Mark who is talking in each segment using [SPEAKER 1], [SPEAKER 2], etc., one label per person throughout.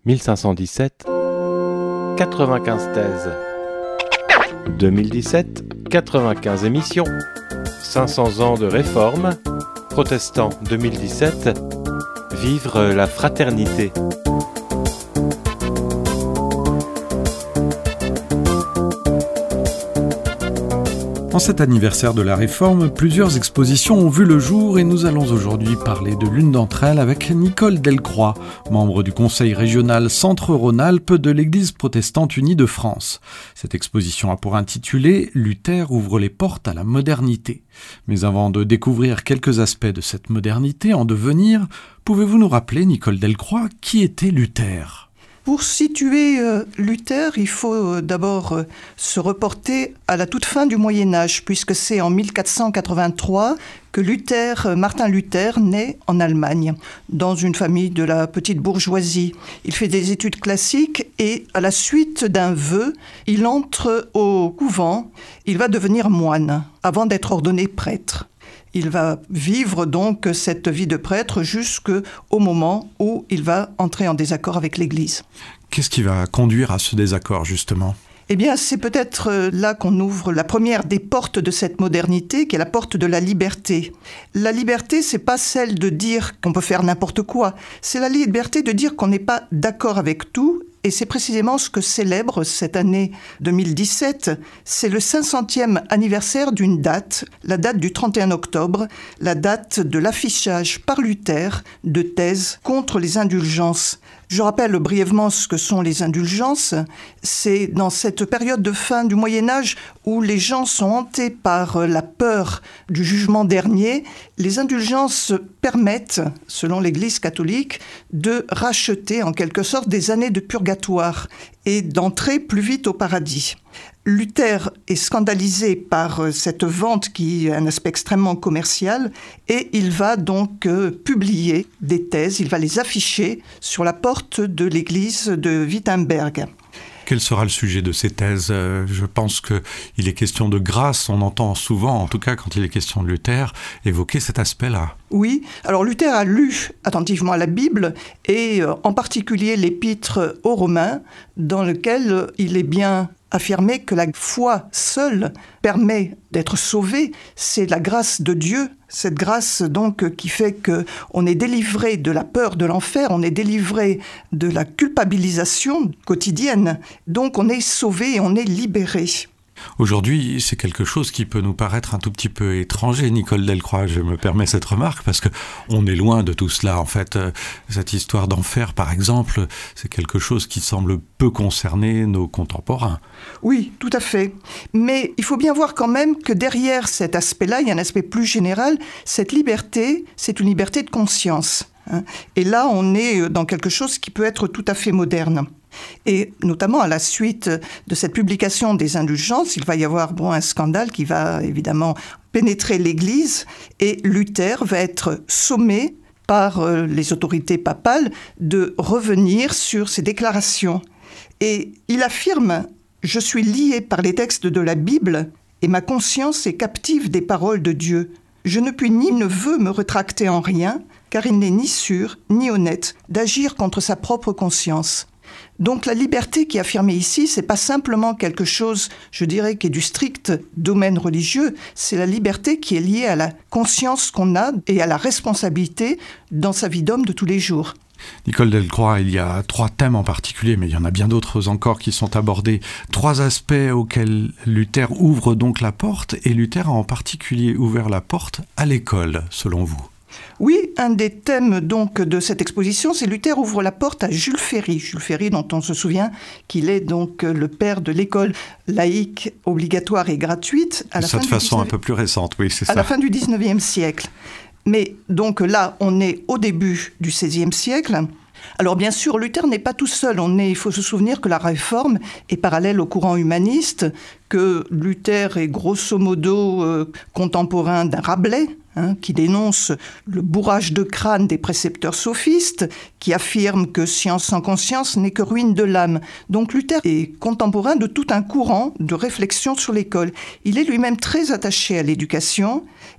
[SPEAKER 1] 1517, 95 thèses. 2017, 95 émissions. 500 ans de réforme. Protestants 2017, vivre la fraternité.
[SPEAKER 2] En cet anniversaire de la Réforme, plusieurs expositions ont vu le jour et nous allons aujourd'hui parler de l'une d'entre elles avec Nicole Delcroix, membre du Conseil régional Centre-Rhône-Alpes de l'Église protestante unie de France. Cette exposition a pour intitulé « Luther ouvre les portes à la modernité ». Mais avant de découvrir quelques aspects de cette modernité en devenir, pouvez-vous nous rappeler, Nicole Delcroix, qui était Luther ?
[SPEAKER 3] Pour situer Luther, il faut d'abord se reporter à la toute fin du Moyen-Âge, puisque c'est en 1483 que Martin Luther naît en Allemagne, dans une famille de la petite bourgeoisie. Il fait des études classiques et à la suite d'un vœu, il entre au couvent. Il va devenir moine avant d'être ordonné prêtre. Il va vivre donc cette vie de prêtre jusqu'au moment où il va entrer en désaccord avec l'Église.
[SPEAKER 2] Qu'est-ce qui va conduire à ce désaccord, justement ?
[SPEAKER 3] Eh bien, c'est peut-être là qu'on ouvre la première des portes de cette modernité, qui est la porte de la liberté. La liberté, c'est pas celle de dire qu'on peut faire n'importe quoi. C'est la liberté de dire qu'on n'est pas d'accord avec tout. Et c'est précisément ce que célèbre cette année 2017. C'est le 500e anniversaire d'une date, la date du 31 octobre, la date de l'affichage par Luther de thèses contre les indulgences. Je rappelle brièvement ce que sont les indulgences. C'est dans cette période de fin du Moyen-Âge où les gens sont hantés par la peur du jugement dernier. Les indulgences permettent, selon l'Église catholique, de racheter en quelque sorte des années de purgatoire et d'entrer plus vite au paradis. Luther est scandalisé par cette vente qui a un aspect extrêmement commercial et il va donc publier des thèses, il va les afficher sur la porte de l'église de Wittenberg.
[SPEAKER 2] Quel sera le sujet de ces thèses ? Je pense qu'il est question de grâce. On entend souvent, en tout cas quand il est question de Luther, évoquer cet aspect-là.
[SPEAKER 3] Oui, alors Luther a lu attentivement la Bible et en particulier l'épître aux Romains, dans lequel il est bien affirmé que la foi seule permet d'être sauvé. C'est la grâce de Dieu, cette grâce donc qui fait qu'on est délivré de la peur de l'enfer, on est délivré de la culpabilisation quotidienne. Donc on est sauvé et on est libéré.
[SPEAKER 2] Aujourd'hui, c'est quelque chose qui peut nous paraître un tout petit peu étranger, Nicole Delcroix, je me permets cette remarque, parce qu'on est loin de tout cela. En fait, cette histoire d'enfer, par exemple, c'est quelque chose qui semble peu concerner nos contemporains.
[SPEAKER 3] Oui, tout à fait. Mais il faut bien voir quand même que derrière cet aspect-là, il y a un aspect plus général. Cette liberté, c'est une liberté de conscience. Et là, on est dans quelque chose qui peut être tout à fait moderne. Et notamment à la suite de cette publication des indulgences, il va y avoir un scandale qui va évidemment pénétrer l'Église et Luther va être sommé par les autorités papales de revenir sur ses déclarations. Et il affirme « Je suis lié par les textes de la Bible et ma conscience est captive des paroles de Dieu. Je ne puis ni ne veux me rétracter en rien, car il n'est ni sûr ni honnête d'agir contre sa propre conscience. » Donc la liberté qui est affirmée ici, c'est pas simplement quelque chose, je dirais, qui est du strict domaine religieux, c'est la liberté qui est liée à la conscience qu'on a et à la responsabilité dans sa vie d'homme de tous les jours.
[SPEAKER 2] Nicole Delcroix, il y a 3 thèmes en particulier, mais il y en a bien d'autres encore qui sont abordés. 3 aspects auxquels Luther ouvre donc la porte, et Luther a en particulier ouvert la porte à l'école, selon vous.
[SPEAKER 3] Oui, un des thèmes donc de cette exposition, c'est Luther ouvre la porte à Jules Ferry. Jules Ferry, dont on se souvient qu'il est donc le père de l'école laïque obligatoire et gratuite.
[SPEAKER 2] À un peu plus récente, oui, c'est ça.
[SPEAKER 3] À la fin du 19e siècle. Mais donc là, on est au début du 16e siècle. Alors bien sûr, Luther n'est pas tout seul. Il faut se souvenir que la Réforme est parallèle au courant humaniste, que Luther est grosso modo contemporain d'un Rabelais, qui dénonce le bourrage de crâne des précepteurs sophistes, qui affirme que science sans conscience n'est que ruine de l'âme. Donc Luther est contemporain de tout un courant de réflexion sur l'école. Il est lui-même très attaché à l'éducation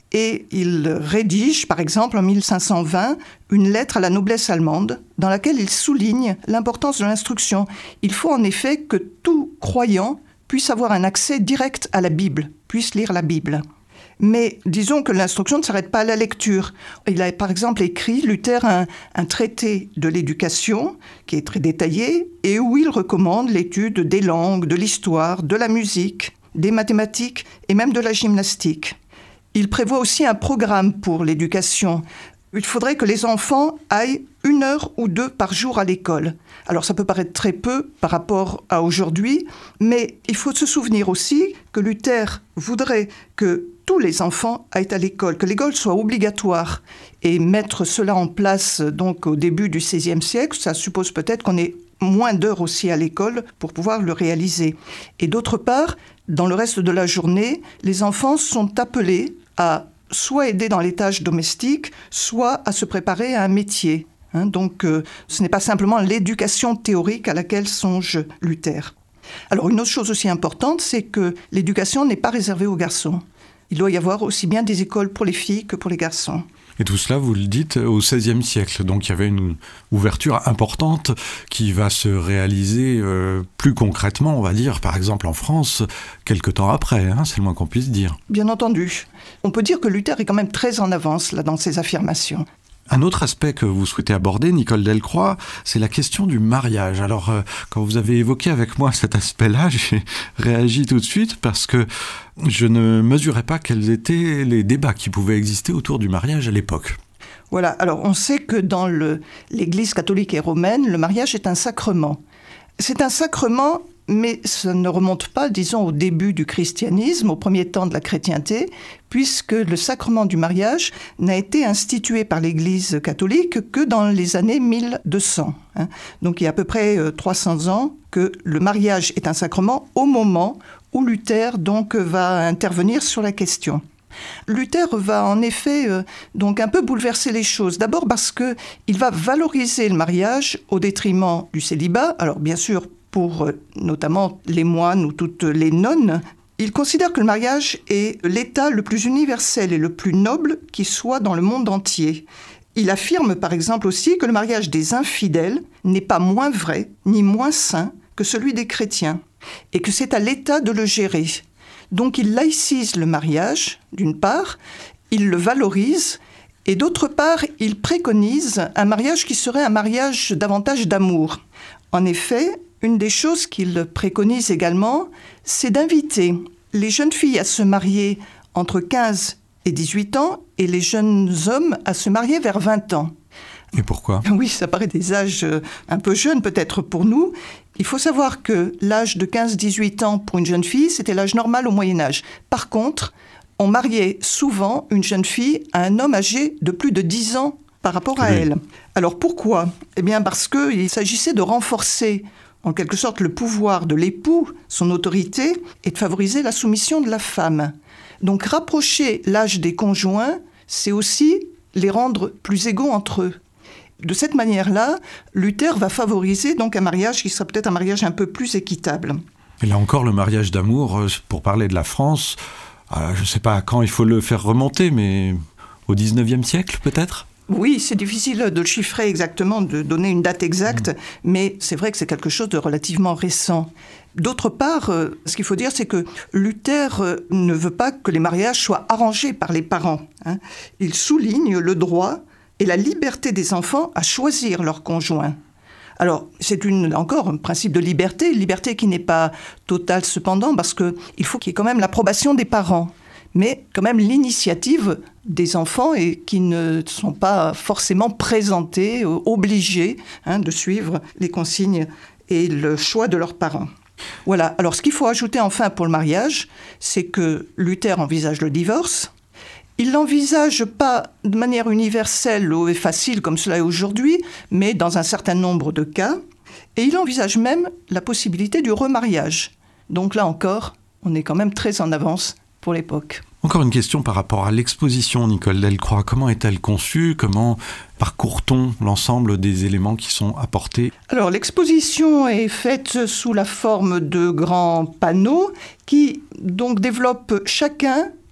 [SPEAKER 3] Et il rédige, par exemple, en 1520, une lettre à la noblesse allemande dans laquelle il souligne l'importance de l'instruction. Il faut en effet que tout croyant puisse avoir un accès direct à la Bible, puisse lire la Bible. Mais disons que l'instruction ne s'arrête pas à la lecture. Il a par exemple écrit, Luther, un traité de l'éducation qui est très détaillé et où il recommande l'étude des langues, de l'histoire, de la musique, des mathématiques et même de la gymnastique. Il prévoit aussi un programme pour l'éducation. Il faudrait que les enfants aillent 1 heure ou 2 par jour à l'école. Alors ça peut paraître très peu par rapport à aujourd'hui, mais il faut se souvenir aussi que Luther voudrait que tous les enfants aillent à l'école, que l'école soit obligatoire. Et mettre cela en place donc au début du XVIe siècle, ça suppose peut-être qu'on ait moins d'heures aussi à l'école pour pouvoir le réaliser. Et d'autre part, dans le reste de la journée, les enfants sont appelés à soit aider dans les tâches domestiques, soit à se préparer à un métier. Donc ce n'est pas simplement l'éducation théorique à laquelle songe Luther. Alors une autre chose aussi importante, c'est que l'éducation n'est pas réservée aux garçons. Il doit y avoir aussi bien des écoles pour les filles que pour les garçons.
[SPEAKER 2] Et tout cela, vous le dites, au XVIe siècle. Donc il y avait une ouverture importante qui va se réaliser plus concrètement, on va dire, par exemple en France, quelque temps après, c'est le moins qu'on puisse dire.
[SPEAKER 3] Bien entendu. On peut dire que Luther est quand même très en avance là, dans ses affirmations.
[SPEAKER 2] Un autre aspect que vous souhaitez aborder, Nicole Delcroix, c'est la question du mariage. Alors, quand vous avez évoqué avec moi cet aspect-là, j'ai réagi tout de suite parce que je ne mesurais pas quels étaient les débats qui pouvaient exister autour du mariage à l'époque.
[SPEAKER 3] Voilà, alors on sait que dans l'Église catholique et romaine, le mariage est un sacrement. C'est un sacrement, mais ça ne remonte pas, disons, au début du christianisme, au premier temps de la chrétienté, puisque le sacrement du mariage n'a été institué par l'Église catholique que dans les années 1200. Donc il y a à peu près 300 ans que le mariage est un sacrement au moment où Luther donc, va intervenir sur la question. Luther va en effet donc un peu bouleverser les choses. D'abord parce qu'il va valoriser le mariage au détriment du célibat. Alors bien sûr, pour notamment les moines ou toutes les nonnes, il considère que le mariage est l'état le plus universel et le plus noble qui soit dans le monde entier. Il affirme par exemple aussi que le mariage des infidèles n'est pas moins vrai ni moins saint que celui des chrétiens et que c'est à l'État de le gérer. Donc il laïcise le mariage, d'une part, il le valorise, et d'autre part, il préconise un mariage qui serait un mariage davantage d'amour. En effet, une des choses qu'il préconise également, c'est d'inviter les jeunes filles à se marier entre 15 et 18 ans, et les jeunes hommes à se marier vers 20 ans.
[SPEAKER 2] Et pourquoi ?
[SPEAKER 3] Oui, ça paraît des âges un peu jeunes peut-être pour nous. Il faut savoir que l'âge de 15-18 ans pour une jeune fille, c'était l'âge normal au Moyen-Âge. Par contre, on mariait souvent une jeune fille à un homme âgé de plus de 10 ans par rapport à elle. Alors pourquoi ? Eh bien parce qu'il s'agissait de renforcer en quelque sorte le pouvoir de l'époux, son autorité, et de favoriser la soumission de la femme. Donc rapprocher l'âge des conjoints, c'est aussi les rendre plus égaux entre eux. De cette manière-là, Luther va favoriser donc un mariage qui sera peut-être un mariage un peu plus équitable.
[SPEAKER 2] Et là encore, le mariage d'amour, pour parler de la France, je ne sais pas quand il faut le faire remonter, mais au 19e siècle peut-être ?
[SPEAKER 3] Oui, c'est difficile de le chiffrer exactement, de donner une date exacte, mais c'est vrai que c'est quelque chose de relativement récent. D'autre part, ce qu'il faut dire, c'est que Luther ne veut pas que les mariages soient arrangés par les parents. Il souligne le droit et la liberté des enfants à choisir leur conjoint. Alors, c'est encore un principe de liberté qui n'est pas totale cependant, parce qu'il faut qu'il y ait quand même l'approbation des parents, mais quand même l'initiative des enfants et qui ne sont pas forcément présentés, obligés de suivre les consignes et le choix de leurs parents. Voilà, alors ce qu'il faut ajouter enfin pour le mariage, c'est que Luther envisage le divorce. Il l'envisage pas de manière universelle et facile comme cela est aujourd'hui, mais dans un certain nombre de cas. Et il envisage même la possibilité du remariage. Donc là encore, on est quand même très en avance pour l'époque.
[SPEAKER 2] Encore une question par rapport à l'exposition, Nicole Delcroix. Comment est-elle conçue ? Comment parcourt-on l'ensemble des éléments qui sont apportés ?
[SPEAKER 3] Alors, l'exposition est faite sous la forme de grands panneaux qui donc développent chacun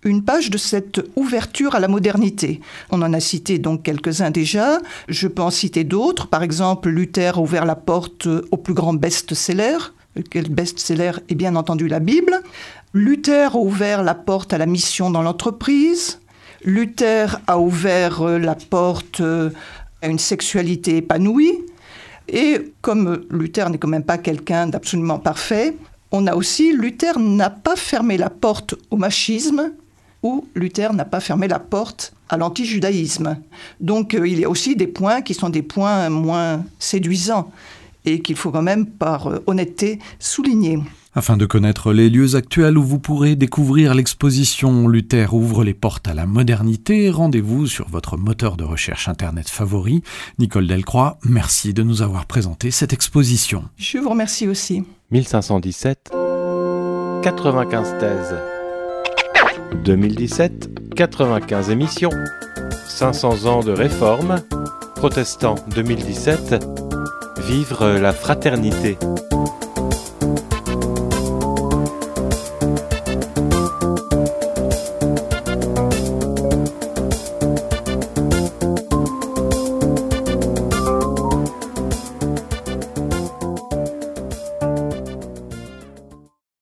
[SPEAKER 3] une page de cette ouverture à la modernité. On en a cité donc quelques-uns déjà. Je peux en citer d'autres. Par exemple, Luther a ouvert la porte au plus grand best-seller. Quel best-seller est bien entendu la Bible. Luther a ouvert la porte à la mission dans l'entreprise. Luther a ouvert la porte à une sexualité épanouie. Et comme Luther n'est quand même pas quelqu'un d'absolument parfait, on a aussi, Luther n'a pas fermé la porte au machisme, ou Luther n'a pas fermé la porte à l'anti-judaïsme. Donc il y a aussi des points qui sont des points moins séduisants et qu'il faut quand même, par honnêteté, souligner.
[SPEAKER 2] Afin de connaître les lieux actuels où vous pourrez découvrir l'exposition Luther ouvre les portes à la modernité, rendez-vous sur votre moteur de recherche internet favori. Nicole Delcroix, merci de nous avoir présenté cette exposition.
[SPEAKER 3] Je vous remercie aussi.
[SPEAKER 1] 1517, 95 thèses. 2017, 95 émissions. 500 ans de réforme. Protestants 2017, vivre la fraternité.